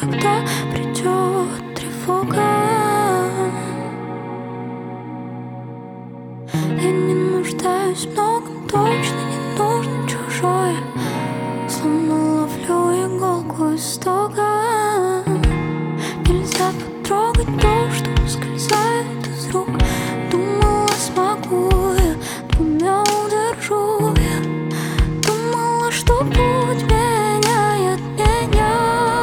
когда придет тревога. Я не нуждаюсь в многом, точно не нужно чужое. Словно ловлю иголку из тога. Нельзя потрогать то, что ускользает из рук. Думала, смогу я, двумя удержу я. Думала, что путь меняет меня.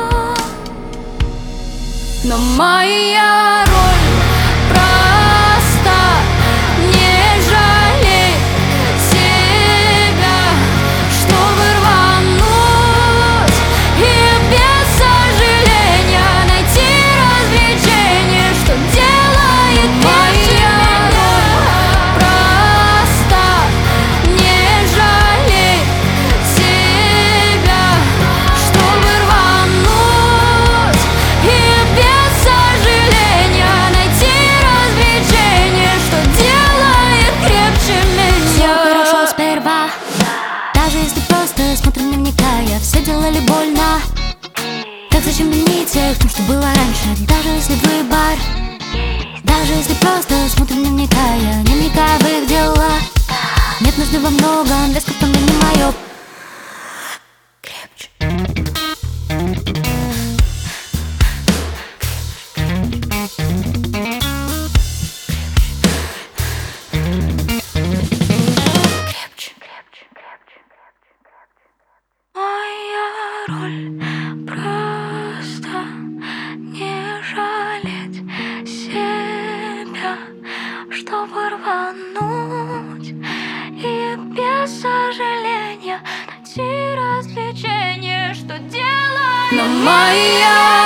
Но моя роль проста: не жалеть себя, чтобы рвануть и без сожаления найти развлечение, что делает моя роль проста: не жалеть себя, чтобы рвануть и без сожаления найти развлечение, что делает крепче меня. Все хорошо сперва, даже если просто смотрим, не вникая. Все делали больно, так зачем винить тех, в том, что было раньше? Даже если выбор, даже если просто смотрим, не вникая, не вникая в их дела. Нет нужды во многом, блеск в том, не мое. Моя роль просто не жалеть себя, чтобы рвануть и без сожаления найти развлечение, что делает. Но моя